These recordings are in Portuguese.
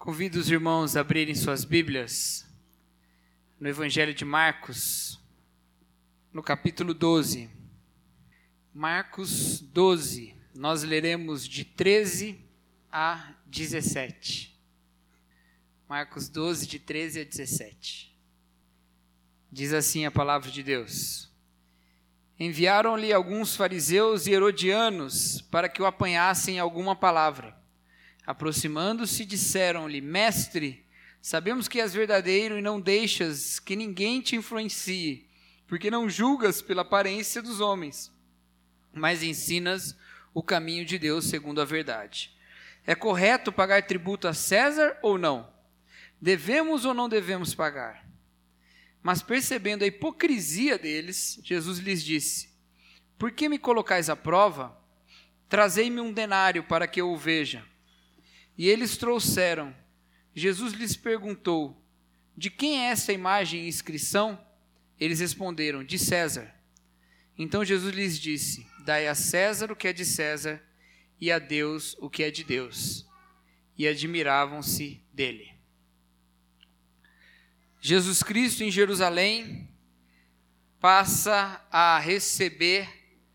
Convido os irmãos a abrirem suas Bíblias no Evangelho de Marcos, no capítulo 12. Marcos 12, nós leremos de 13 a 17. Marcos 12, de 13 a 17. Diz assim a palavra de Deus: Enviaram-lhe alguns fariseus e herodianos para que o apanhassem em alguma palavra. Aproximando-se, disseram-lhe: Mestre, sabemos que és verdadeiro e não deixas que ninguém te influencie, porque não julgas pela aparência dos homens, mas ensinas o caminho de Deus segundo a verdade. É correto pagar tributo a César ou não? Devemos ou não devemos pagar? Mas percebendo a hipocrisia deles, Jesus lhes disse: Por que me colocais à prova? Trazei-me um denário para que eu o veja. E eles trouxeram. Jesus lhes perguntou: De quem é essa imagem e inscrição? Eles responderam: De César. Então Jesus lhes disse: Dai a César o que é de César, e a Deus o que é de Deus. E admiravam-se dele. Jesus Cristo em Jerusalém passa a receber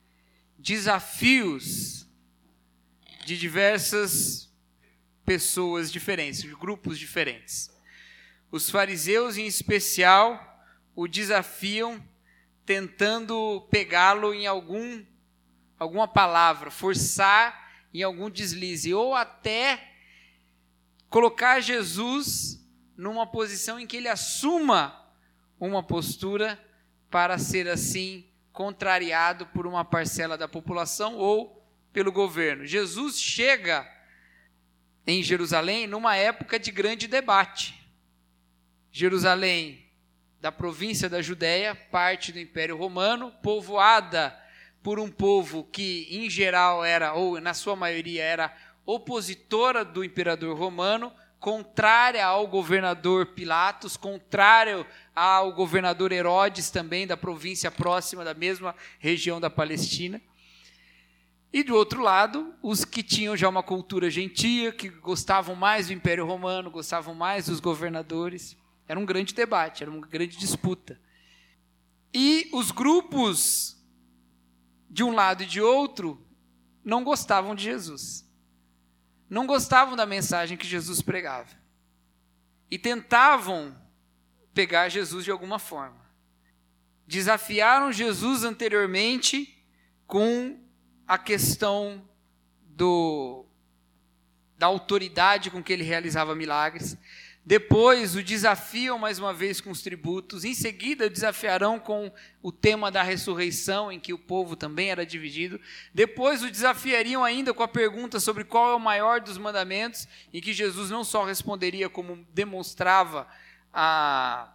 desafios de diversas pessoas diferentes, de grupos diferentes. Os fariseus, em especial, o desafiam tentando pegá-lo em alguma palavra, forçar em algum deslize, ou até colocar Jesus numa posição em que ele assuma uma postura para ser assim contrariado por uma parcela da população ou pelo governo. Jesus chega em Jerusalém numa época de grande debate. Jerusalém, da província da Judéia, parte do Império Romano, povoada por um povo que em geral era, ou na sua maioria era, opositora do imperador romano, contrária ao governador Pilatos, contrário ao governador Herodes, também da província próxima da mesma região da Palestina. E do outro lado, os que tinham já uma cultura gentia, que gostavam mais do Império Romano, gostavam mais dos governadores. Era um grande debate, era uma grande disputa. E os grupos de um lado e de outro não gostavam de Jesus. Não gostavam da mensagem que Jesus pregava. E tentavam pegar Jesus de alguma forma. Desafiaram Jesus anteriormente com a questão da autoridade com que ele realizava milagres. Depois o desafiam mais uma vez com os tributos. Em seguida o desafiarão com o tema da ressurreição, em que o povo também era dividido. Depois o desafiariam ainda com a pergunta sobre qual é o maior dos mandamentos, em que Jesus não só responderia como demonstrava a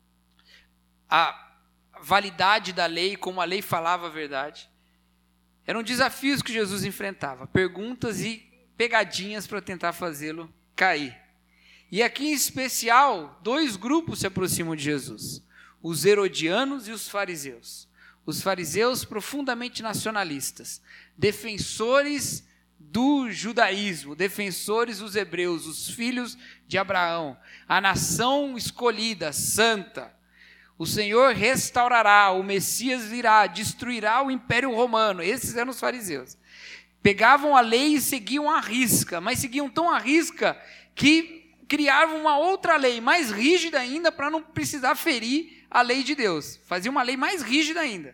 validade da lei, como a lei falava a verdade. Eram desafios que Jesus enfrentava, perguntas e pegadinhas para tentar fazê-lo cair. E aqui em especial, dois grupos se aproximam de Jesus: os herodianos e os fariseus. Os fariseus profundamente nacionalistas, defensores do judaísmo, defensores dos hebreus, os filhos de Abraão, a nação escolhida, santa. O Senhor restaurará, o Messias virá, destruirá o Império Romano. Esses eram os fariseus. Pegavam a lei e seguiam à risca, mas seguiam tão à risca que criavam uma outra lei, mais rígida ainda, para não precisar ferir a lei de Deus. Faziam uma lei mais rígida ainda.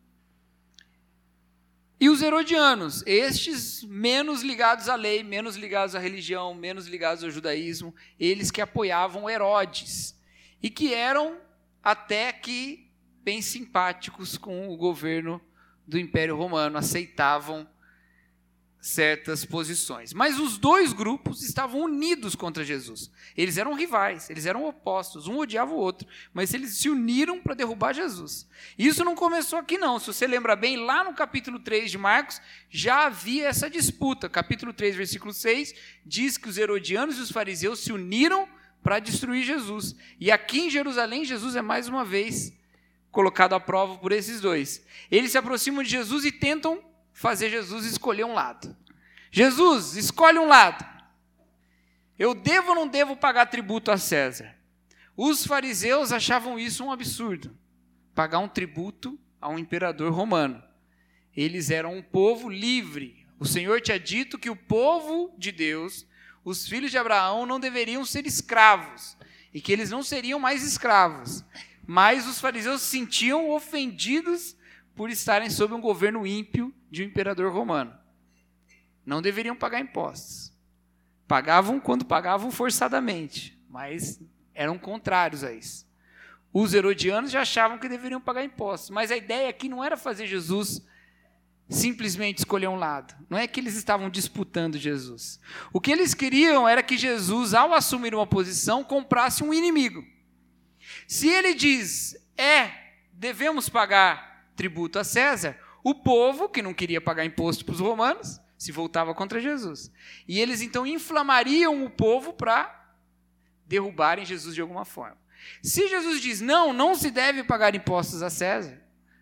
E os herodianos, estes menos ligados à lei, menos ligados à religião, menos ligados ao judaísmo, eles que apoiavam Herodes e que eram até que bem simpáticos com o governo do Império Romano, aceitavam certas posições. Mas os dois grupos estavam unidos contra Jesus. Eles eram rivais, eles eram opostos, um odiava o outro, mas eles se uniram para derrubar Jesus. E isso não começou aqui não, se você lembra bem, lá no capítulo 3 de Marcos, já havia essa disputa. Capítulo 3, versículo 6, diz que os herodianos e os fariseus se uniram para destruir Jesus. E aqui em Jerusalém, Jesus é mais uma vez colocado à prova por esses dois. Eles se aproximam de Jesus e tentam fazer Jesus escolher um lado. Jesus, escolhe um lado. Eu devo ou não devo pagar tributo a César? Os fariseus achavam isso um absurdo, pagar um tributo a um imperador romano. Eles eram um povo livre. O Senhor tinha dito que o povo de Deus, os filhos de Abraão, não deveriam ser escravos, e que eles não seriam mais escravos. Mas os fariseus se sentiam ofendidos por estarem sob um governo ímpio de um imperador romano. Não deveriam pagar impostos. Pagavam quando pagavam forçadamente, mas eram contrários a isso. Os herodianos já achavam que deveriam pagar impostos, mas a ideia aqui não era fazer Jesus simplesmente escolher um lado. Não é que eles estavam disputando Jesus. O que eles queriam era que Jesus, ao assumir uma posição, comprasse um inimigo. Se ele diz, devemos pagar tributo a César, o povo, que não queria pagar imposto para os romanos, se voltava contra Jesus. E eles então inflamariam o povo para derrubarem Jesus de alguma forma. Se Jesus diz, não se deve pagar impostos a César,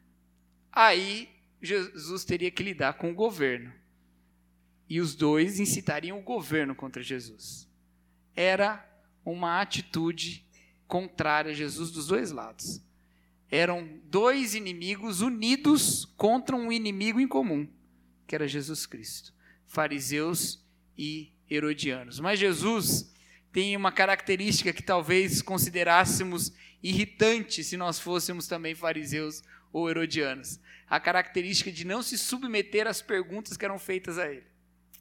aí Jesus teria que lidar com o governo. E os dois incitariam o governo contra Jesus. Era uma atitude contrária a Jesus dos dois lados. Eram dois inimigos unidos contra um inimigo em comum, que era Jesus Cristo. Fariseus e herodianos. Mas Jesus tem uma característica que talvez considerássemos irritante se nós fôssemos também fariseus ou herodianos. A característica de não se submeter às perguntas que eram feitas a ele.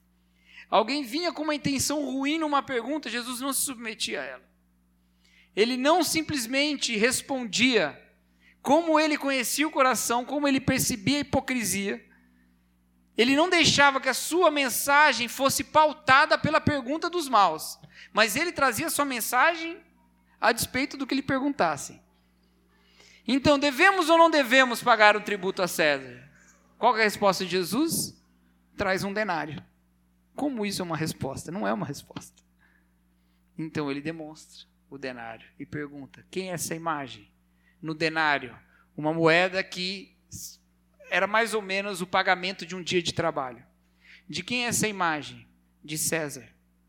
Alguém vinha com uma intenção ruim numa pergunta, Jesus não se submetia a ela. Ele não simplesmente respondia. Como ele conhecia o coração, como ele percebia a hipocrisia, ele não deixava que a sua mensagem fosse pautada pela pergunta dos maus, mas ele trazia a sua mensagem a despeito do que lhe perguntassem. Então, devemos ou não devemos pagar o tributo a César? Qual é a resposta de Jesus? Traz um denário. Como isso é uma resposta? Não é uma resposta. Então, ele demonstra o denário e pergunta, quem é essa imagem? No denário, uma moeda que era mais ou menos o pagamento de um dia de trabalho. De quem é essa imagem? De César.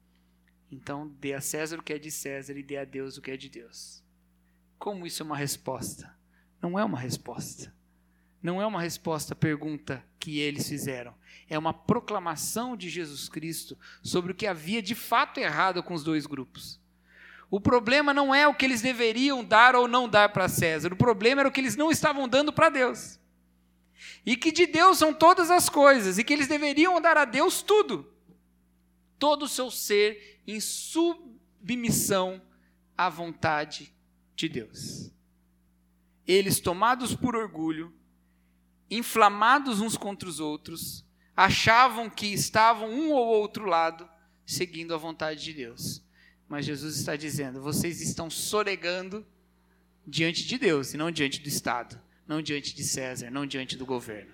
Então, dê a César o que é de César e dê a Deus o que é de Deus. Como isso é uma resposta? Não é uma resposta. Não é uma resposta à pergunta que eles fizeram. É uma proclamação de Jesus Cristo sobre o que havia de fato errado com os dois grupos. O problema não é o que eles deveriam dar ou não dar para César. O problema era o que eles não estavam dando para Deus. E que de Deus são todas as coisas. E que eles deveriam dar a Deus tudo. Todo o seu ser em submissão à vontade de Deus. Eles, tomados por orgulho, inflamados uns contra os outros, achavam que estavam um ou outro lado, seguindo a vontade de Deus. Mas Jesus está dizendo, vocês estão sonegando diante de Deus, e não diante do Estado, não diante de César, não diante do governo.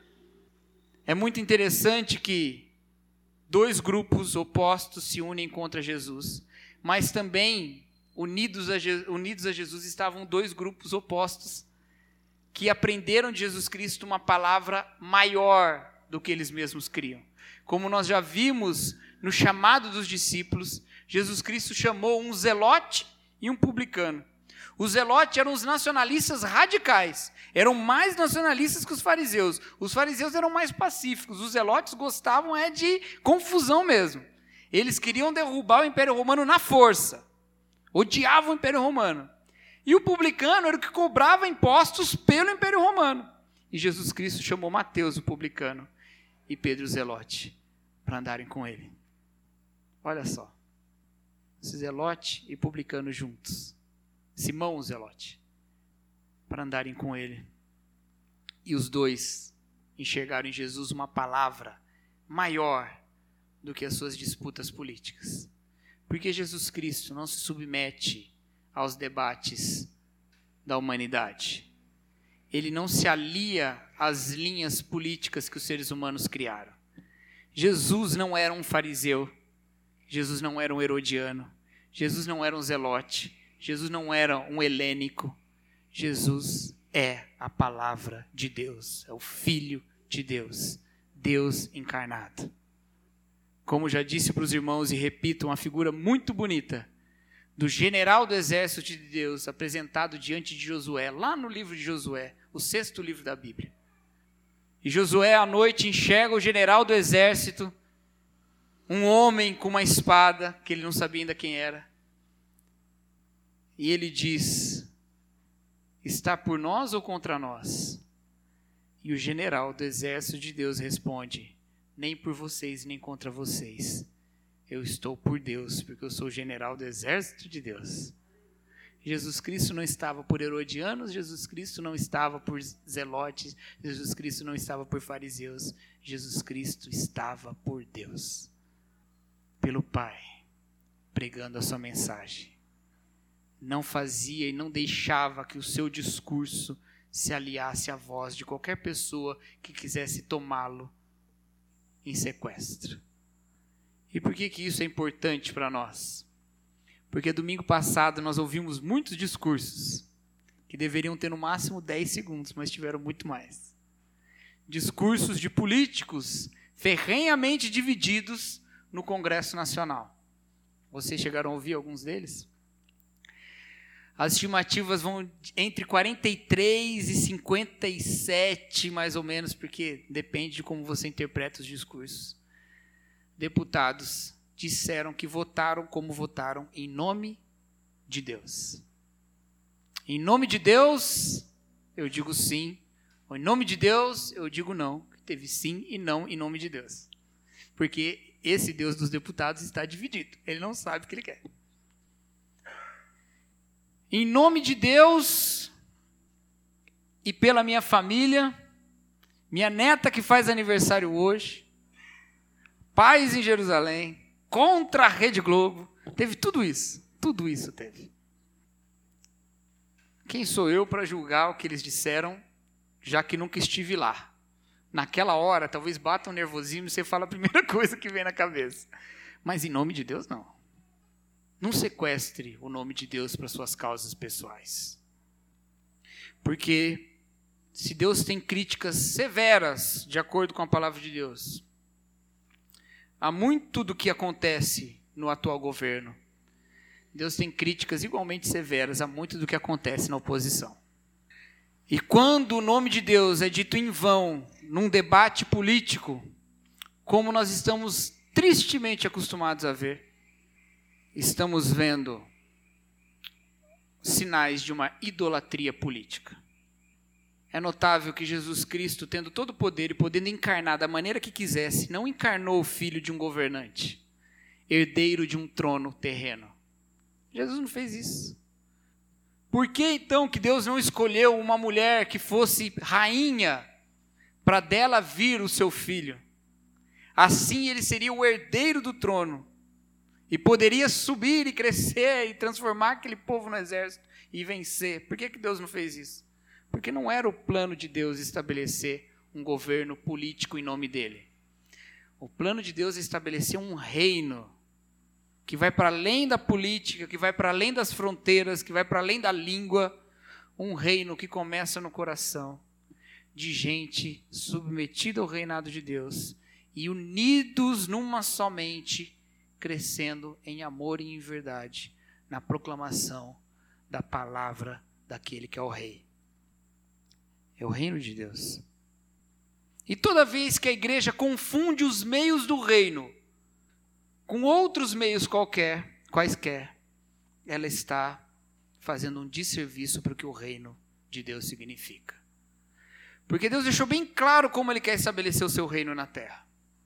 É muito interessante que dois grupos opostos se unem contra Jesus, mas também, unidos a Jesus, estavam dois grupos opostos, que aprenderam de Jesus Cristo uma palavra maior do que eles mesmos criam. Como nós já vimos no chamado dos discípulos, Jesus Cristo chamou um zelote e um publicano. Os zelotes eram os nacionalistas radicais, eram mais nacionalistas que os fariseus. Os fariseus eram mais pacíficos, os zelotes gostavam de confusão mesmo. Eles queriam derrubar o Império Romano na força, odiavam o Império Romano. E o publicano era o que cobrava impostos pelo Império Romano. E Jesus Cristo chamou Mateus, o publicano, e Pedro, o zelote, para andarem com ele. Olha só, zelote e publicano juntos. Simão, o zelote, para andarem com ele. E os dois enxergaram em Jesus uma palavra maior do que as suas disputas políticas. Porque Jesus Cristo não se submete aos debates da humanidade. Ele não se alia às linhas políticas que os seres humanos criaram. Jesus não era um fariseu, Jesus não era um herodiano, Jesus não era um zelote, Jesus não era um helênico, Jesus é a palavra de Deus, é o Filho de Deus, Deus encarnado. Como já disse para os irmãos e repito, uma figura muito bonita do general do exército de Deus apresentado diante de Josué, lá no livro de Josué, o 6º livro da Bíblia. E Josué à noite enxerga o general do exército, um homem com uma espada, que ele não sabia ainda quem era. E ele diz: está por nós ou contra nós? E o general do exército de Deus responde: nem por vocês, nem contra vocês. Eu estou por Deus, porque eu sou o general do exército de Deus. Jesus Cristo não estava por herodianos, Jesus Cristo não estava por zelotes, Jesus Cristo não estava por fariseus, Jesus Cristo estava por Deus, pelo Pai, pregando a sua mensagem. Não fazia e não deixava que o seu discurso se aliasse à voz de qualquer pessoa que quisesse tomá-lo em sequestro. E por que isso é importante para nós? Porque domingo passado nós ouvimos muitos discursos que deveriam ter no máximo 10 segundos, mas tiveram muito mais. Discursos de políticos ferrenhamente divididos no Congresso Nacional. Vocês chegaram a ouvir alguns deles? As estimativas vão entre 43 e 57, mais ou menos, porque depende de como você interpreta os discursos. Deputados disseram que votaram como votaram em nome de Deus. Em nome de Deus, eu digo sim. Ou em nome de Deus, eu digo não. Teve sim e não em nome de Deus. Porque esse Deus dos deputados está dividido. Ele não sabe o que ele quer. Em nome de Deus e pela minha família, minha neta que faz aniversário hoje, paz em Jerusalém, contra a Rede Globo, teve tudo isso teve. Quem sou eu para julgar o que eles disseram, já que nunca estive lá? Naquela hora, talvez bata um nervosismo e você fala a primeira coisa que vem na cabeça. Mas em nome de Deus, não. Não sequestre o nome de Deus para suas causas pessoais. Porque se Deus tem críticas severas, de acordo com a palavra de Deus, há muito do que acontece no atual governo. Deus tem críticas igualmente severas a muito do que acontece na oposição. E quando o nome de Deus é dito em vão, num debate político, como nós estamos tristemente acostumados a ver, estamos vendo sinais de uma idolatria política. É notável que Jesus Cristo, tendo todo o poder e podendo encarnar da maneira que quisesse, não encarnou o filho de um governante, herdeiro de um trono terreno. Jesus não fez isso. Por que então que Deus não escolheu uma mulher que fosse rainha para dela vir o seu filho? Assim ele seria o herdeiro do trono e poderia subir e crescer e transformar aquele povo no exército e vencer. Por que Deus não fez isso? Porque não era o plano de Deus estabelecer um governo político em nome dele. O plano de Deus é estabelecer um reino que vai para além da política, que vai para além das fronteiras, que vai para além da língua. Um reino que começa no coração de gente submetida ao reinado de Deus e unidos numa só mente, crescendo em amor e em verdade, na proclamação da palavra daquele que é o rei. É o reino de Deus. E toda vez que a igreja confunde os meios do reino com outros meios quaisquer, ela está fazendo um desserviço para o que o reino de Deus significa. Porque Deus deixou bem claro como ele quer estabelecer o seu reino na terra.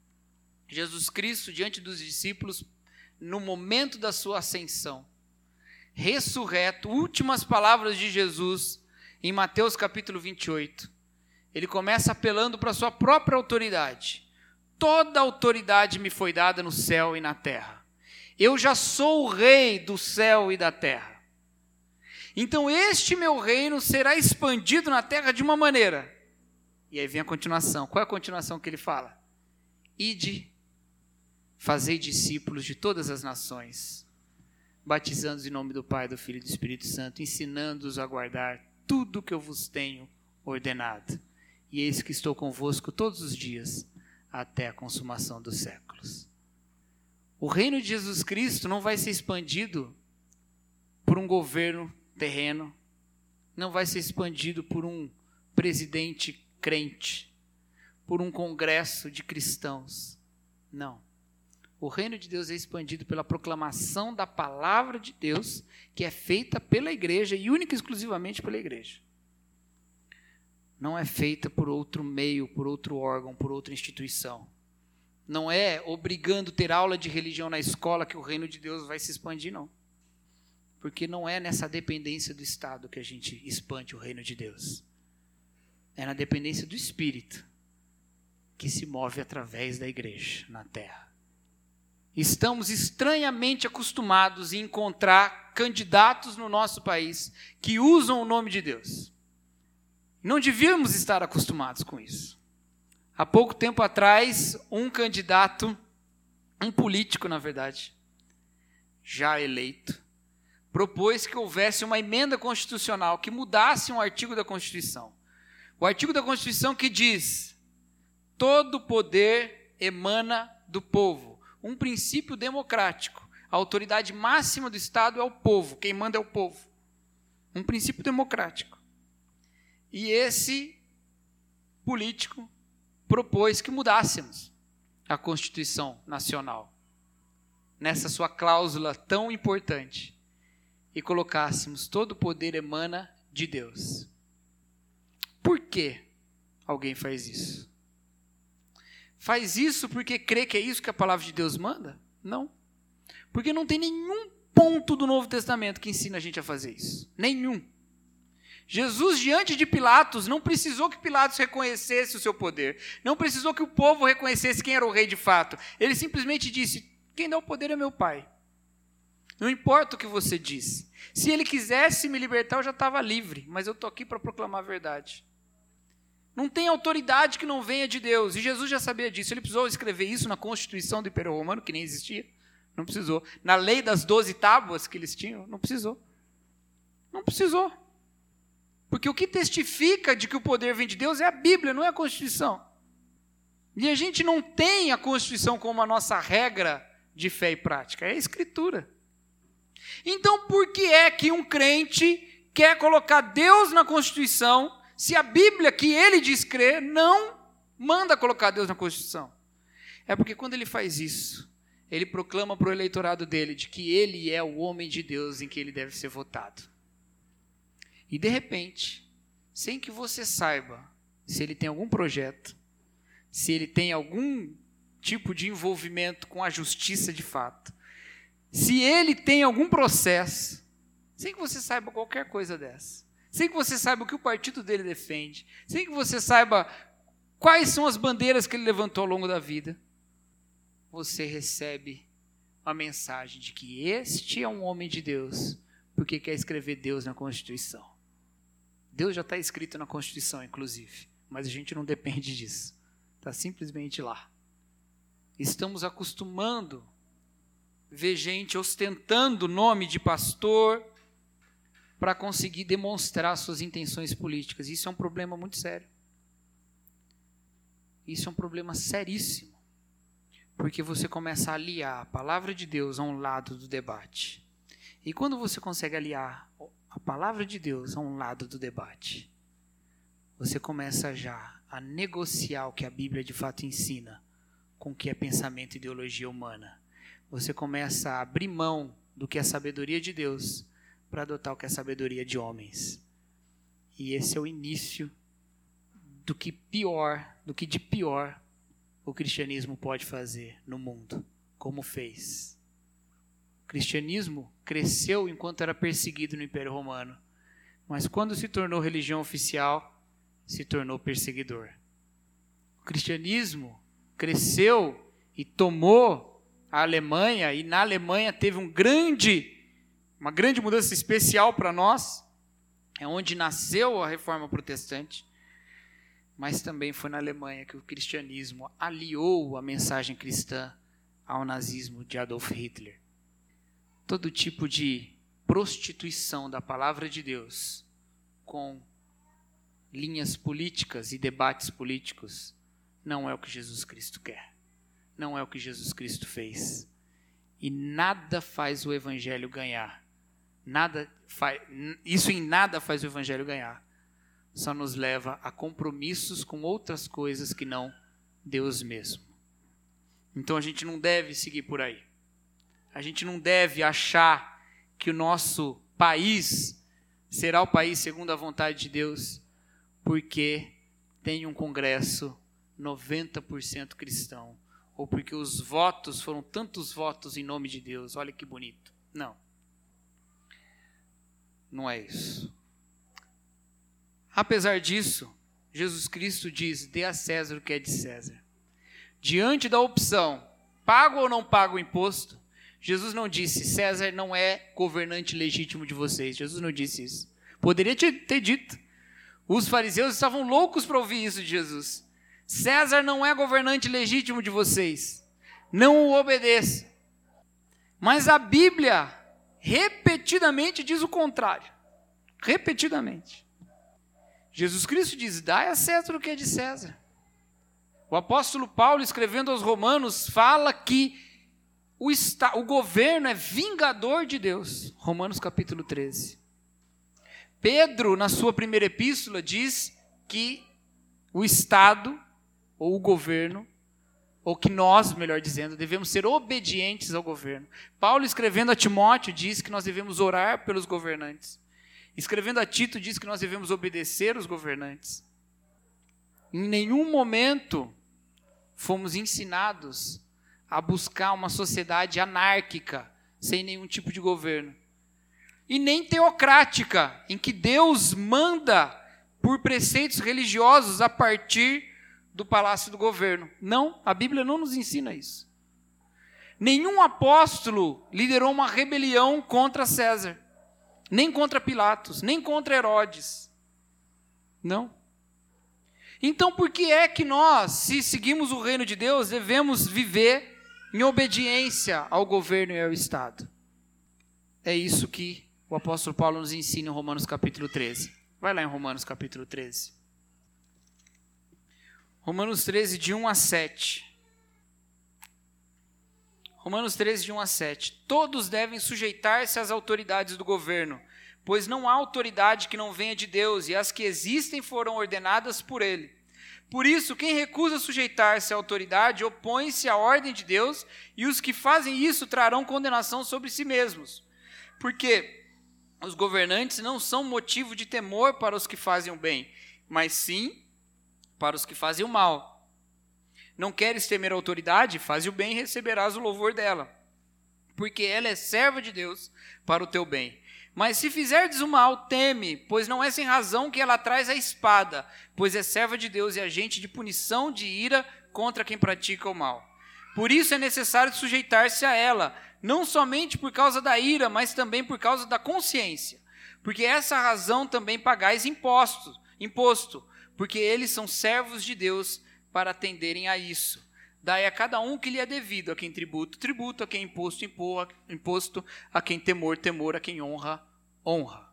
Jesus Cristo, diante dos discípulos, no momento da sua ascensão, ressurreto, últimas palavras de Jesus, em Mateus capítulo 28, ele começa apelando para a sua própria autoridade. Toda autoridade me foi dada no céu e na terra. Eu já sou o rei do céu e da terra. Então este meu reino será expandido na terra de uma maneira. E aí vem a continuação. Qual é a continuação que ele fala? Ide, fazei discípulos de todas as nações, batizando-os em nome do Pai, do Filho e do Espírito Santo, ensinando-os a guardar tudo que eu vos tenho ordenado. E eis que estou convosco todos os dias, até a consumação dos séculos. O reino de Jesus Cristo não vai ser expandido por um governo terreno, não vai ser expandido por um presidente crente, por um congresso de cristãos. Não. O reino de Deus é expandido pela proclamação da palavra de Deus, que é feita pela igreja e única e exclusivamente pela igreja. Não é feita por outro meio, por outro órgão, por outra instituição. Não é obrigando ter aula de religião na escola que o reino de Deus vai se expandir, não. Porque não é nessa dependência do Estado que a gente expande o reino de Deus. É na dependência do Espírito, que se move através da igreja na terra. Estamos estranhamente acostumados em encontrar candidatos no nosso país que usam o nome de Deus. Não devíamos estar acostumados com isso. Há pouco tempo atrás, um candidato, um político, na verdade, já eleito, propôs que houvesse uma emenda constitucional que mudasse um artigo da Constituição. O artigo da Constituição que diz: todo poder emana do povo. Um princípio democrático. A autoridade máxima do Estado é o povo. Quem manda é o povo. Um princípio democrático. E esse político propôs que mudássemos a Constituição Nacional nessa sua cláusula tão importante e colocássemos: todo o poder emana de Deus. Por que alguém faz isso? Faz isso porque crê que é isso que a palavra de Deus manda? Não. Porque não tem nenhum ponto do Novo Testamento que ensina a gente a fazer isso. Nenhum. Jesus, diante de Pilatos, não precisou que Pilatos reconhecesse o seu poder. Não precisou que o povo reconhecesse quem era o rei de fato. Ele simplesmente disse: quem dá o poder é meu Pai. Não importa o que você disse. Se ele quisesse me libertar, eu já estava livre. Mas eu estou aqui para proclamar a verdade. Não tem autoridade que não venha de Deus. E Jesus já sabia disso. Ele precisou escrever isso na Constituição do Império Romano, que nem existia. Não precisou. Na lei das 12 tábuas que eles tinham, não precisou. Não precisou. Porque o que testifica de que o poder vem de Deus é a Bíblia, não é a Constituição. E a gente não tem a Constituição como a nossa regra de fé e prática. É a Escritura. Então, por que é que um crente quer colocar Deus na Constituição, se a Bíblia que ele diz crer não manda colocar Deus na Constituição? É porque quando ele faz isso, ele proclama para o eleitorado dele de que ele é o homem de Deus em que ele deve ser votado. E de repente, sem que você saiba se ele tem algum projeto, se ele tem algum tipo de envolvimento com a justiça de fato, se ele tem algum processo, sem que você saiba qualquer coisa dessa, sem que você saiba o que o partido dele defende, sem que você saiba quais são as bandeiras que ele levantou ao longo da vida, você recebe a mensagem de que este é um homem de Deus, porque quer escrever Deus na Constituição. Deus já está escrito na Constituição, inclusive, mas a gente não depende disso. Está simplesmente lá. Estamos acostumando ver gente ostentando o nome de pastor para conseguir demonstrar suas intenções políticas. Isso é um problema muito sério. Isso é um problema seríssimo. Porque você começa a aliar a palavra de Deus a um lado do debate. E quando você consegue aliar a palavra de Deus a um lado do debate, você começa já a negociar o que a Bíblia de fato ensina com o que é pensamento e ideologia humana. Você começa a abrir mão do que é sabedoria de Deus para adotar o que é sabedoria de homens. E esse é o início do que de pior o cristianismo pode fazer no mundo, como fez. O cristianismo cresceu enquanto era perseguido no Império Romano, mas quando se tornou religião oficial, se tornou perseguidor. O cristianismo cresceu e tomou a Alemanha, e na Alemanha teve uma grande mudança especial para nós, é onde nasceu a Reforma Protestante, mas também foi na Alemanha que o cristianismo aliou a mensagem cristã ao nazismo de Adolf Hitler. Todo tipo de prostituição da palavra de Deus com linhas políticas e debates políticos não é o que Jesus Cristo quer. Não é o que Jesus Cristo fez. E nada faz o evangelho ganhar. Isso em nada faz o evangelho ganhar. Só nos leva a compromissos com outras coisas que não Deus mesmo. Então a gente não deve seguir por aí. A gente não deve achar que o nosso país será o país segundo a vontade de Deus, porque tem um congresso 90% cristão, ou porque os votos foram tantos votos em nome de Deus. Olha que bonito. Não. Não é isso. Apesar disso, Jesus Cristo diz: dê a César o que é de César. Diante da opção, pago ou não pago o imposto, Jesus não disse: César não é governante legítimo de vocês. Jesus não disse isso. Poderia ter dito. Os fariseus estavam loucos para ouvir isso de Jesus. César não é governante legítimo de vocês. Não o obedeça. Mas a Bíblia repetidamente diz o contrário. Repetidamente. Jesus Cristo diz: dai a César o que é de César. O apóstolo Paulo, escrevendo aos Romanos, fala que o governo é vingador de Deus. Romanos capítulo 13. Pedro, na sua primeira epístola, diz que o Estado, ou o governo, ou que nós, melhor dizendo, devemos ser obedientes ao governo. Paulo, escrevendo a Timóteo, diz que nós devemos orar pelos governantes. Escrevendo a Tito, diz que nós devemos obedecer os governantes. Em nenhum momento fomos ensinados a buscar uma sociedade anárquica, sem nenhum tipo de governo. E nem teocrática, em que Deus manda por preceitos religiosos a partir do palácio do governo. Não, a Bíblia não nos ensina isso. Nenhum apóstolo liderou uma rebelião contra César, nem contra Pilatos, nem contra Herodes. Não. Então, por que é que nós, se seguimos o reino de Deus, devemos viver em obediência ao governo e ao Estado? É isso que o apóstolo Paulo nos ensina em Romanos capítulo 13. Vai lá em Romanos capítulo 13. Romanos 13, de 1 a 7. Romanos 13, de 1 a 7. Todos devem sujeitar-se às autoridades do governo, pois não há autoridade que não venha de Deus, e as que existem foram ordenadas por ele. Por isso, quem recusa sujeitar-se à autoridade opõe-se à ordem de Deus, e os que fazem isso trarão condenação sobre si mesmos. Porque os governantes não são motivo de temor para os que fazem o bem, mas sim para os que fazem o mal. Não queres temer a autoridade? Faze o bem e receberás o louvor dela, porque ela é serva de Deus para o teu bem. Mas se fizerdes o mal, teme, pois não é sem razão que ela traz a espada, pois é serva de Deus e agente de punição, de ira contra quem pratica o mal. Por isso é necessário sujeitar-se a ela, não somente por causa da ira, mas também por causa da consciência. Porque essa razão também pagais imposto, porque eles são servos de Deus para atenderem a isso. Dai a cada um que lhe é devido, a quem tributo, tributo, a quem imposto, imposto, a quem temor, temor, a quem honra, honra.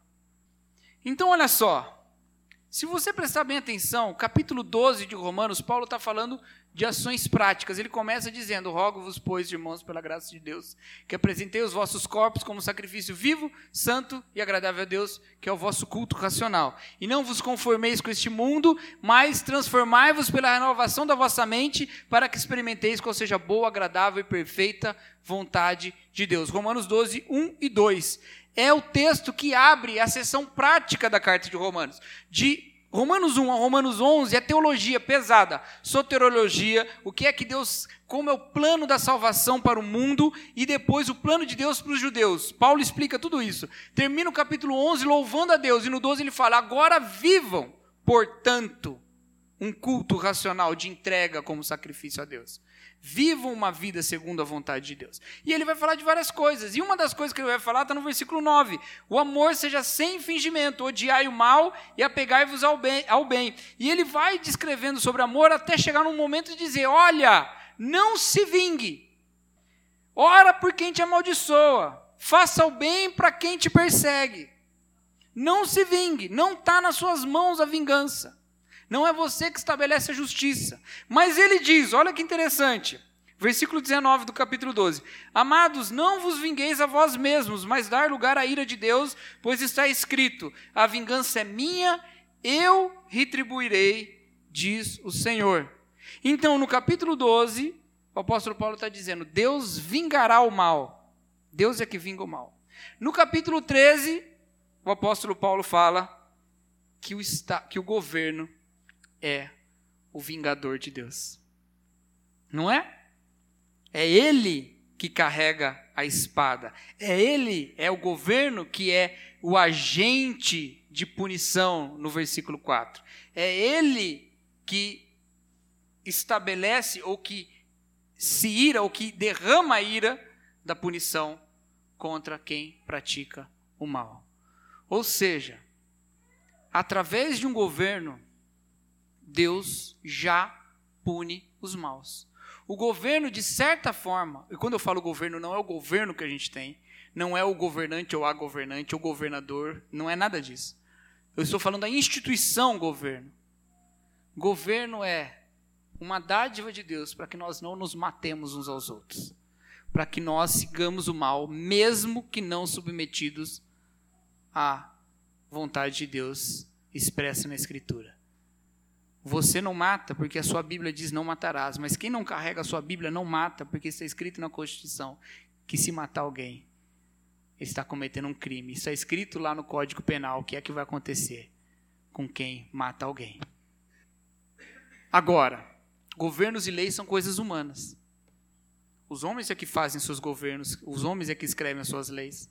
Então, olha só, se você prestar bem atenção, capítulo 12 de Romanos, Paulo está falando de ações práticas. Ele começa dizendo: rogo-vos, pois, irmãos, pela graça de Deus, que apresentei os vossos corpos como sacrifício vivo, santo e agradável a Deus, que é o vosso culto racional. E não vos conformeis com este mundo, mas transformai-vos pela renovação da vossa mente, para que experimenteis qual seja a boa, agradável e perfeita vontade de Deus. Romanos 12, 1 e 2. É o texto que abre a seção prática da carta de Romanos. De Romanos 1 a Romanos 11 é teologia pesada, soteriologia, o que é que Deus, como é o plano da salvação para o mundo e depois o plano de Deus para os judeus. Paulo explica tudo isso. Termina o capítulo 11 louvando a Deus e no 12 ele fala: agora vivam, portanto, um culto racional de entrega como sacrifício a Deus. Vivam uma vida segundo a vontade de Deus. E ele vai falar de várias coisas. E uma das coisas que ele vai falar está no versículo 9. O amor seja sem fingimento, odiai o mal e apegai-vos ao bem. E ele vai descrevendo sobre amor até chegar num momento de dizer: olha, não se vingue. Ora por quem te amaldiçoa. Faça o bem para quem te persegue. Não se vingue. Não está nas suas mãos a vingança. Não é você que estabelece a justiça. Mas ele diz, olha que interessante, Versículo 19 do capítulo 12. Amados, não vos vingueis a vós mesmos, mas dar lugar à ira de Deus, pois está escrito, a vingança é minha, eu retribuirei, diz o Senhor. Então, no capítulo 12, o apóstolo Paulo está dizendo, Deus vingará o mal. Deus é que vinga o mal. No capítulo 13, o apóstolo Paulo fala que o governo é o vingador de Deus. Não é? É ele que carrega a espada. É o governo que é o agente de punição, no versículo 4. É ele que estabelece, ou que se ira, ou que derrama a ira da punição contra quem pratica o mal. Ou seja, através de um governo, Deus já pune os maus. O governo, de certa forma, e quando eu falo governo, não é o governo que a gente tem, não é o governante ou a governante, ou governador, não é nada disso. Eu estou falando da instituição governo. Governo é uma dádiva de Deus para que nós não nos matemos uns aos outros, para que nós sigamos o mal, mesmo que não submetidos à vontade de Deus expressa na Escritura. Você não mata porque a sua Bíblia diz não matarás, mas quem não carrega a sua Bíblia não mata porque está escrito na Constituição que se matar alguém, ele está cometendo um crime. Isso é escrito lá no Código Penal, o que é que vai acontecer com quem mata alguém. Agora, governos e leis são coisas humanas. Os homens é que fazem seus governos, os homens é que escrevem as suas leis.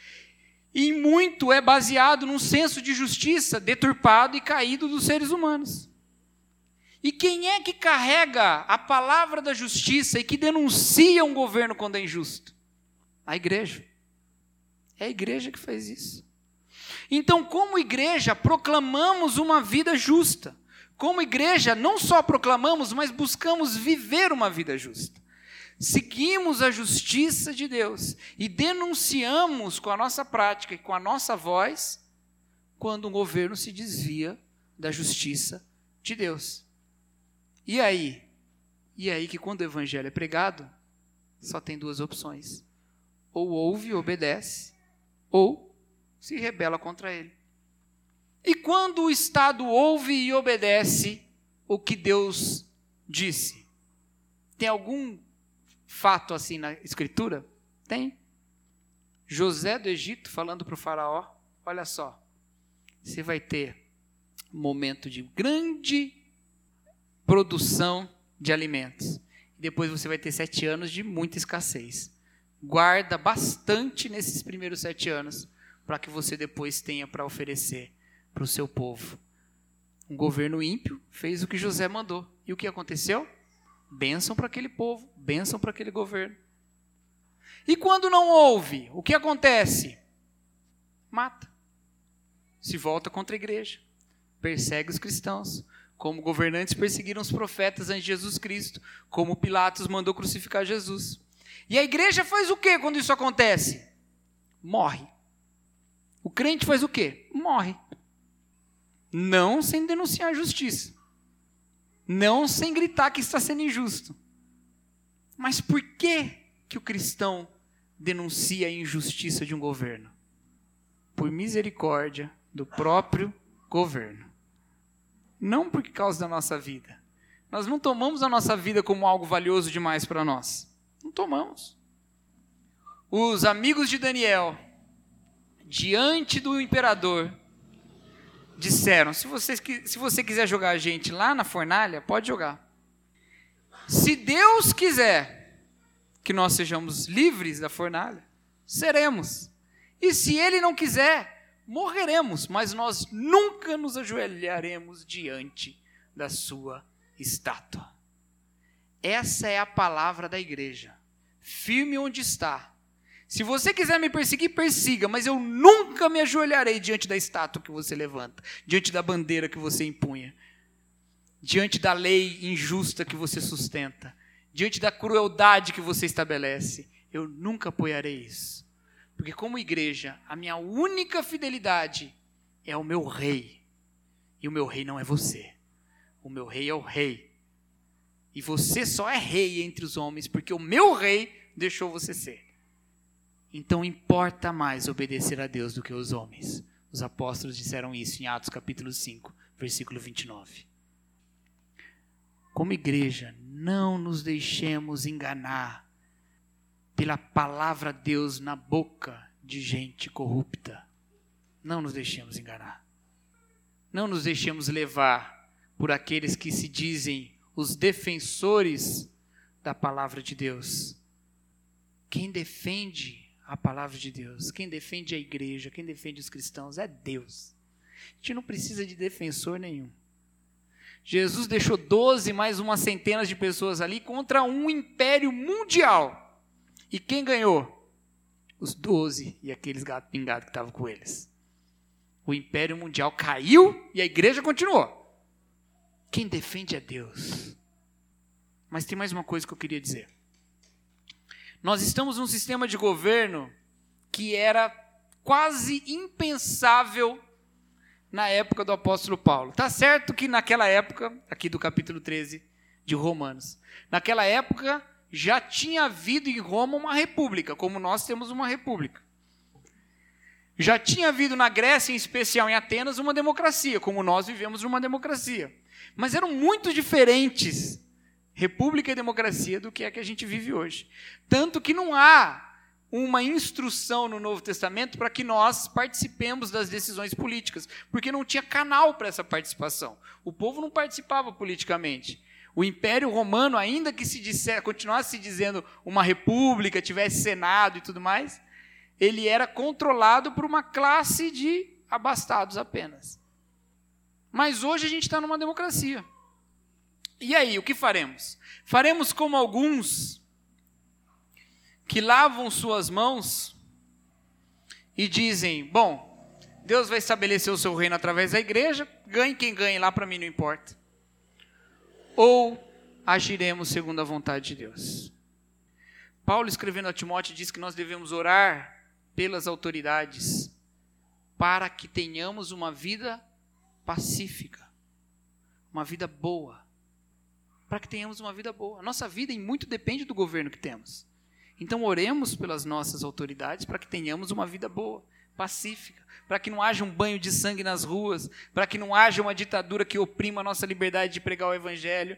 E muito é baseado num senso de justiça deturpado e caído dos seres humanos. E quem é que carrega a palavra da justiça e que denuncia um governo quando é injusto? A igreja. É a igreja que faz isso. Então, como igreja, proclamamos uma vida justa. Como igreja, não só proclamamos, mas buscamos viver uma vida justa. Seguimos a justiça de Deus e denunciamos com a nossa prática e com a nossa voz quando um governo se desvia da justiça de Deus. E aí? E aí que quando o evangelho é pregado, só tem duas opções. Ou ouve e obedece, ou se rebela contra ele. E quando o Estado ouve e obedece o que Deus disse? Tem algum fato assim na Escritura? Tem. José do Egito falando para o faraó, olha só, você vai ter um momento de grande produção de alimentos. Depois você vai ter 7 anos de muita escassez. Guarda bastante nesses primeiros 7 anos, para que você depois tenha para oferecer para o seu povo. Um governo ímpio fez o que José mandou. E o que aconteceu? Bênção para aquele povo, bênção para aquele governo. E quando não houve, o que acontece? Mata. Se volta contra a igreja. Persegue os cristãos. Como governantes perseguiram os profetas antes de Jesus Cristo. Como Pilatos mandou crucificar Jesus. E a igreja faz o quê quando isso acontece? Morre. O crente faz o quê? Morre. Não sem denunciar a justiça. Não sem gritar que está sendo injusto. Mas por que o cristão denuncia a injustiça de um governo? Por misericórdia do próprio governo. Não por causa da nossa vida. Nós não tomamos a nossa vida como algo valioso demais para nós. Não tomamos. Os amigos de Daniel, diante do imperador, disseram, se você quiser jogar a gente lá na fornalha, pode jogar. Se Deus quiser que nós sejamos livres da fornalha, seremos. E se Ele não quiser, morreremos, mas nós nunca nos ajoelharemos diante da sua estátua. Essa é a palavra da igreja. Firme onde está. Se você quiser me perseguir, persiga, mas eu nunca me ajoelharei diante da estátua que você levanta, diante da bandeira que você empunha, diante da lei injusta que você sustenta, diante da crueldade que você estabelece. Eu nunca apoiarei isso. Porque como igreja, a minha única fidelidade é o meu rei. E o meu rei não é você. O meu rei é o rei. E você só é rei entre os homens, porque o meu rei deixou você ser. Então importa mais obedecer a Deus do que os homens. Os apóstolos disseram isso em Atos capítulo 5, versículo 29. Como igreja, não nos deixemos enganar pela palavra Deus na boca de gente corrupta. Não nos deixemos enganar. Não nos deixemos levar por aqueles que se dizem os defensores da palavra de Deus. Quem defende a palavra de Deus, quem defende a igreja, quem defende os cristãos é Deus. A gente não precisa de defensor nenhum. Jesus deixou 12 mais umas centenas de pessoas ali contra um império mundial. E quem ganhou? Os 12 e aqueles gato pingado que estavam com eles. O império mundial caiu e a igreja continuou. Quem defende é Deus. Mas tem mais uma coisa que eu queria dizer. Nós estamos num sistema de governo que era quase impensável na época do apóstolo Paulo. Tá certo que naquela época, aqui do capítulo 13 de Romanos, naquela época já tinha havido em Roma uma república, como nós temos uma república. Já tinha havido na Grécia, em especial em Atenas, uma democracia, como nós vivemos numa democracia. Mas eram muito diferentes, república e democracia, do que é que a gente vive hoje. Tanto que não há uma instrução no Novo Testamento para que nós participemos das decisões políticas, porque não tinha canal para essa participação. O povo não participava politicamente. O Império Romano, ainda que continuasse se dizendo uma república, tivesse senado e tudo mais, ele era controlado por uma classe de abastados apenas. Mas hoje a gente está numa democracia. E aí, o que faremos? Faremos como alguns que lavam suas mãos e dizem, bom, Deus vai estabelecer o seu reino através da igreja, ganhe quem ganhe lá, para mim não importa. Ou agiremos segundo a vontade de Deus. Paulo, escrevendo a Timóteo, diz que nós devemos orar pelas autoridades para que tenhamos uma vida pacífica, uma vida boa. Para que tenhamos uma vida boa. A nossa vida em muito depende do governo que temos. Então oremos pelas nossas autoridades para que tenhamos uma vida boa, pacífica, para que não haja um banho de sangue nas ruas, para que não haja uma ditadura que oprima a nossa liberdade de pregar o evangelho.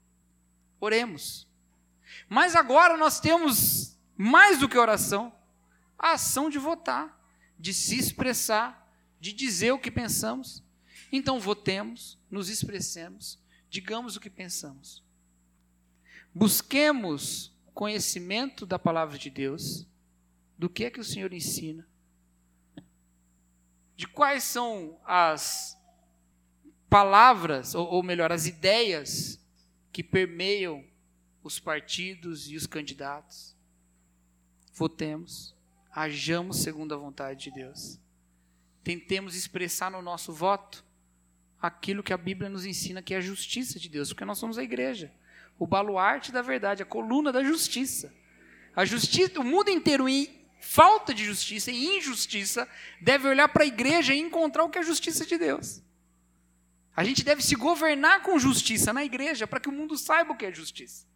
Oremos. Mas agora nós temos mais do que oração, a ação de votar, de se expressar, de dizer o que pensamos. Então votemos, nos expressemos, digamos o que pensamos. Busquemos conhecimento da palavra de Deus, do que é que o Senhor ensina, de quais são as palavras, ou melhor, as ideias que permeiam os partidos e os candidatos. Votemos, hajamos segundo a vontade de Deus. Tentemos expressar no nosso voto aquilo que a Bíblia nos ensina que é a justiça de Deus, porque nós somos a igreja, o baluarte da verdade, a coluna da justiça. A justiça, o mundo inteiro em falta de justiça e injustiça deve olhar para a igreja e encontrar o que é a justiça de Deus. A gente deve se governar com justiça na igreja para que o mundo saiba o que é justiça.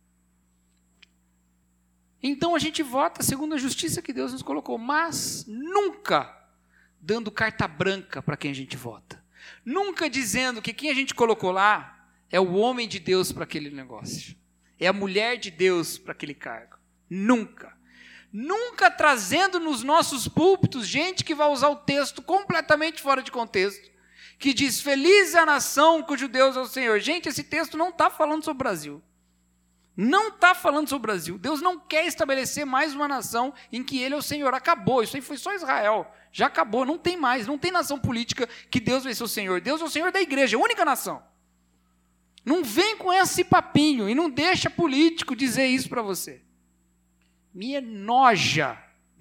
Então a gente vota segundo a justiça que Deus nos colocou, mas nunca dando carta branca para quem a gente vota. Nunca dizendo que quem a gente colocou lá é o homem de Deus para aquele negócio. É a mulher de Deus para aquele cargo. Nunca. Nunca trazendo nos nossos púlpitos gente que vai usar o texto completamente fora de contexto, que diz, feliz a nação cujo Deus é o Senhor. Gente, esse texto não está falando sobre o Brasil. Não está falando sobre o Brasil. Deus não quer estabelecer mais uma nação em que Ele é o Senhor. Acabou. Isso aí foi só Israel. Já acabou. Não tem mais. Não tem nação política que Deus vai ser o Senhor. Deus é o Senhor da igreja. A única nação. Não vem com esse papinho e não deixa político dizer isso para você. Me enoja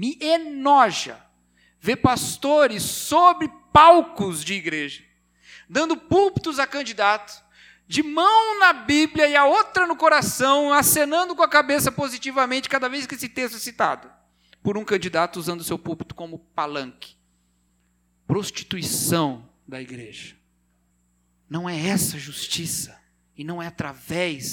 ver pastores sobre palcos de igreja, dando púlpitos a candidato, de mão na Bíblia e a outra no coração, acenando com a cabeça positivamente cada vez que esse texto é citado, por um candidato usando o seu púlpito como palanque. Prostituição da igreja. Não é essa justiça, e não é através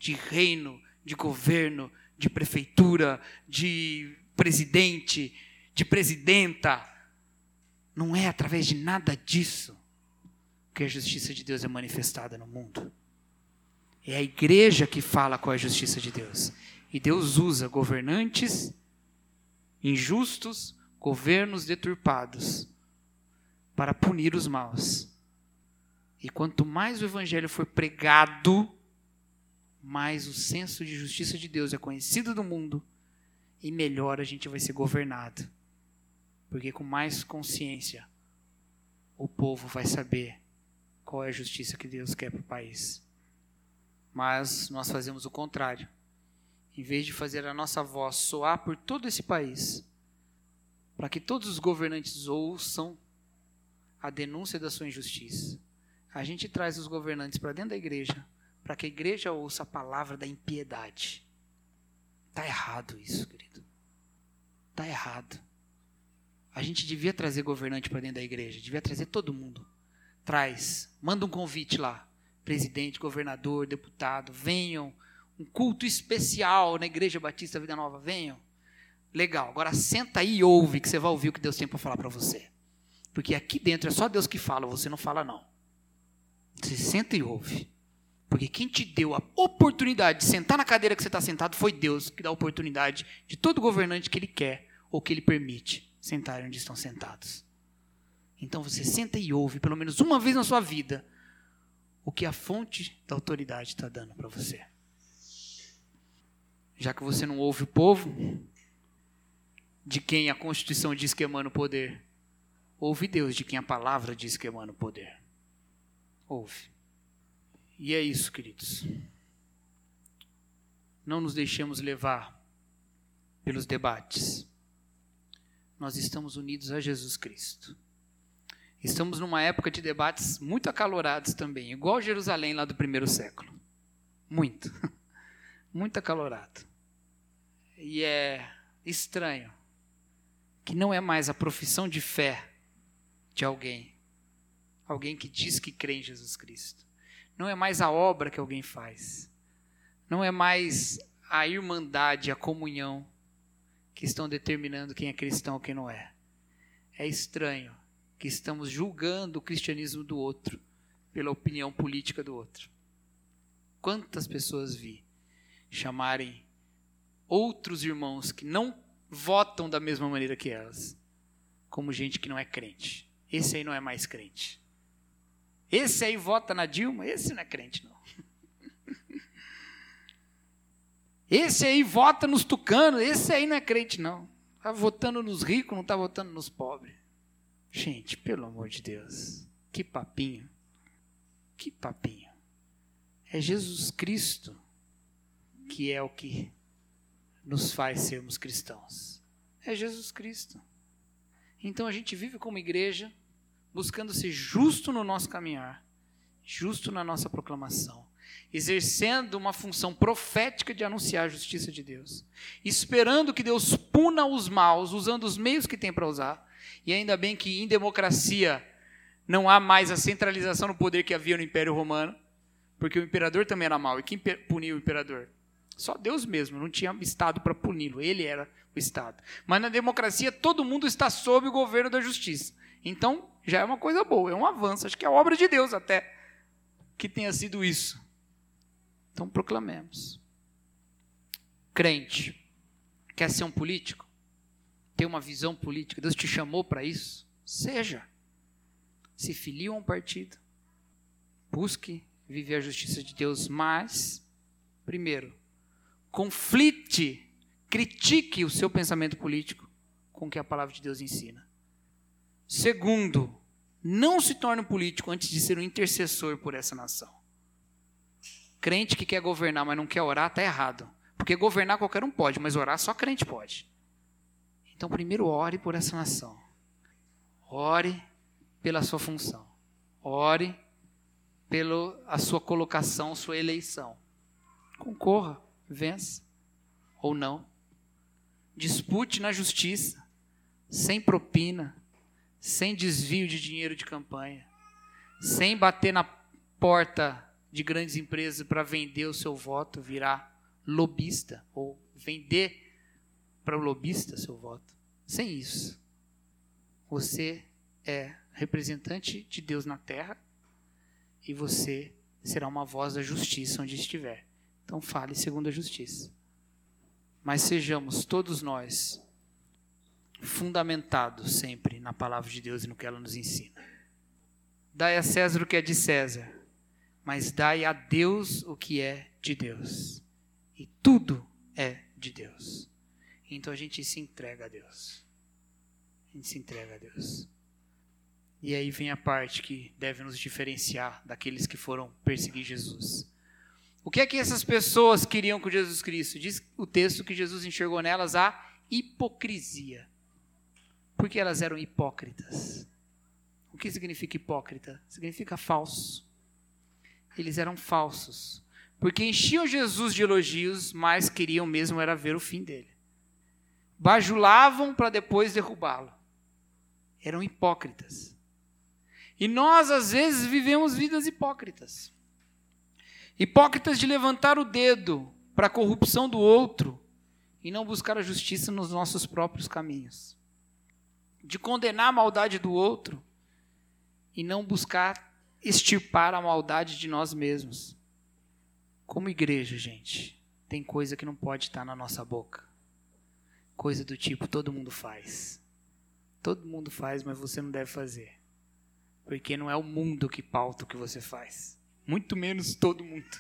de reino, de governo, de prefeitura, de presidente, de presidenta. Não é através de nada disso que a justiça de Deus é manifestada no mundo. É a igreja que fala qual é a justiça de Deus. E Deus usa governantes injustos, governos deturpados, para punir os maus. E quanto mais o evangelho for pregado, mais o senso de justiça de Deus é conhecido do mundo e melhor a gente vai ser governado. Porque com mais consciência, o povo vai saber qual é a justiça que Deus quer para o país. Mas nós fazemos o contrário. Em vez de fazer a nossa voz soar por todo esse país, para que todos os governantes ouçam a denúncia da sua injustiça, a gente traz os governantes para dentro da igreja, para que a igreja ouça a palavra da impiedade. Está errado isso, querido. Está errado. A gente devia trazer governante para dentro da igreja, devia trazer todo mundo. Traz, manda um convite lá. Presidente, governador, deputado, venham. Um culto especial na Igreja Batista Vida Nova, venham. Legal, agora senta aí e ouve, que você vai ouvir o que Deus tem para falar para você. Porque aqui dentro é só Deus que fala, você não fala não. Você senta e ouve. Porque quem te deu a oportunidade de sentar na cadeira que você está sentado foi Deus, que dá a oportunidade de todo governante que Ele quer ou que Ele permite sentar onde estão sentados. Então você senta e ouve, pelo menos uma vez na sua vida, o que a fonte da autoridade está dando para você. Já que você não ouve o povo, de quem a Constituição diz que emana o poder, ouve Deus, de quem a palavra diz que emana o poder. Ouve. E é isso, queridos. Não nos deixemos levar pelos debates. Nós estamos unidos a Jesus Cristo. Estamos numa época de debates muito acalorados também, igual Jerusalém lá do primeiro século. Muito. Muito acalorado. E é estranho que não é mais a profissão de fé de alguém que diz que crê em Jesus Cristo. Não é mais a obra que alguém faz. Não é mais a irmandade, a comunhão que estão determinando quem é cristão ou quem não é. É estranho que estamos julgando o cristianismo do outro pela opinião política do outro. Quantas pessoas vi chamarem outros irmãos que não votam da mesma maneira que elas, como gente que não é crente. Esse aí não é mais crente. Esse aí vota na Dilma, esse não é crente não. Esse aí vota nos tucanos, esse aí não é crente não. Está votando nos ricos, não está votando nos pobres. Gente, pelo amor de Deus, que papinho. Que papinho. É Jesus Cristo que é o que nos faz sermos cristãos. É Jesus Cristo. Então a gente vive como igreja, buscando ser justo no nosso caminhar, justo na nossa proclamação, exercendo uma função profética de anunciar a justiça de Deus, esperando que Deus puna os maus, usando os meios que tem para usar. E ainda bem que em democracia não há mais a centralização no poder que havia no Império Romano, porque o imperador também era mau. E quem punia o imperador? Só Deus mesmo, não tinha Estado para puni-lo, ele era o Estado. Mas na democracia todo mundo está sob o governo da justiça. Então já é uma coisa boa, é um avanço, acho que é obra de Deus até que tenha sido isso. Então proclamemos. Crente, quer ser um político? Ter uma visão política? Deus te chamou para isso? Seja. Se filie a um partido. Busque viver a justiça de Deus, mas, primeiro, conflite, critique o seu pensamento político com o que a palavra de Deus ensina. Segundo, não se torne um político antes de ser um intercessor por essa nação. Crente que quer governar, mas não quer orar, está errado. Porque governar qualquer um pode, mas orar só crente pode. Então, primeiro ore por essa nação. Ore pela sua função. Ore pela sua colocação, sua eleição. Concorra, vença ou não. Dispute na justiça, sem propina, sem desvio de dinheiro de campanha, sem bater na porta de grandes empresas para vender o seu voto, virar lobista, ou vender para o lobista seu voto. Sem isso, você é representante de Deus na terra e você será uma voz da justiça onde estiver. Então fale segundo a justiça. Mas sejamos todos nós fundamentados sempre na palavra de Deus e no que ela nos ensina. Dai a César o que é de César, mas dai a Deus o que é de Deus. E tudo é de Deus. Então a gente se entrega a Deus. A gente se entrega a Deus. E aí vem a parte que deve nos diferenciar daqueles que foram perseguir Jesus. O que é que essas pessoas queriam com Jesus Cristo? Diz o texto que Jesus enxergou nelas a hipocrisia. Porque elas eram hipócritas. O que significa hipócrita? Significa falso. Eles eram falsos. Porque enchiam Jesus de elogios, mas queriam mesmo era ver o fim dele. Bajulavam para depois derrubá-lo. Eram hipócritas. E nós, às vezes, vivemos vidas hipócritas. Hipócritas de levantar o dedo para a corrupção do outro e não buscar a justiça nos nossos próprios caminhos. De condenar a maldade do outro e não buscar extirpar a maldade de nós mesmos. Como igreja, gente, tem coisa que não pode estar na nossa boca. Coisa do tipo, todo mundo faz. Todo mundo faz, mas você não deve fazer. Porque não é o mundo que pauta o que você faz. Muito menos todo mundo.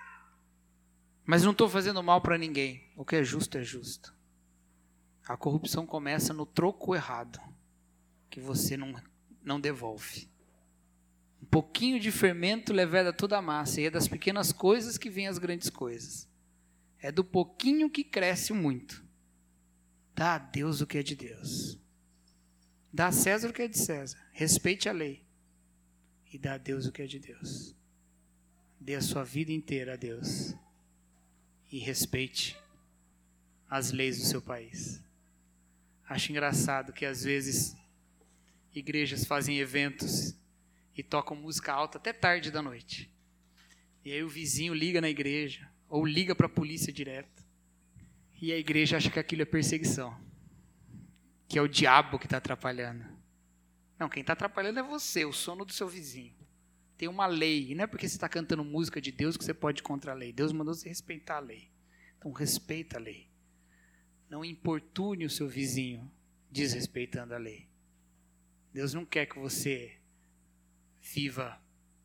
Mas não estou fazendo mal para ninguém. O que é justo é justo. A corrupção começa no troco errado, que você não devolve. Um pouquinho de fermento leveda toda a massa, e é das pequenas coisas que vêm as grandes coisas. É do pouquinho que cresce muito. Dá a Deus o que é de Deus. Dá a César o que é de César. Respeite a lei. E dá a Deus o que é de Deus. Dê a sua vida inteira a Deus. E respeite as leis do seu país. Acho engraçado que às vezes igrejas fazem eventos e tocam música alta até tarde da noite. E aí o vizinho liga na igreja, ou liga para a polícia direto. E a igreja acha que aquilo é perseguição. Que é o diabo que está atrapalhando. Não, quem está atrapalhando é você, o sono do seu vizinho. Tem uma lei, e não é porque você está cantando música de Deus que você pode ir contra a lei. Deus mandou você respeitar a lei. Então respeita a lei. Não importune o seu vizinho desrespeitando a lei. Deus não quer que você viva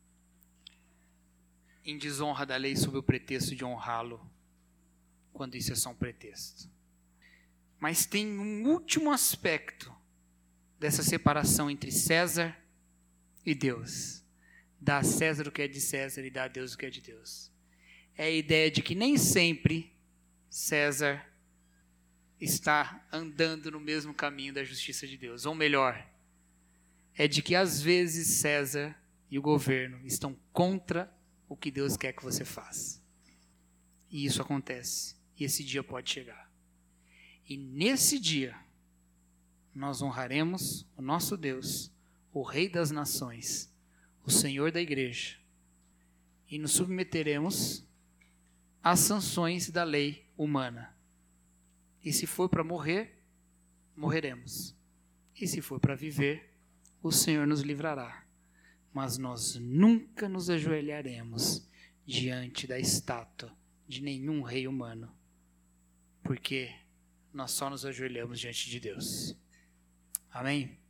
em desonra da lei sob o pretexto de honrá-lo, quando isso é só um pretexto. Mas tem um último aspecto dessa separação entre César e Deus. Dá a César o que é de César e dá a Deus o que é de Deus. É a ideia de que nem sempre César está andando no mesmo caminho da justiça de Deus. Ou melhor, é de que às vezes César e o governo estão contra o que Deus quer que você faça. E isso acontece. E esse dia pode chegar. E nesse dia, nós honraremos o nosso Deus, o Rei das Nações, o Senhor da Igreja, e nos submeteremos às sanções da lei humana. E se for para morrer, morreremos. E se for para viver, o Senhor nos livrará. Mas nós nunca nos ajoelharemos diante da estátua de nenhum rei humano, porque nós só nos ajoelhamos diante de Deus. Amém?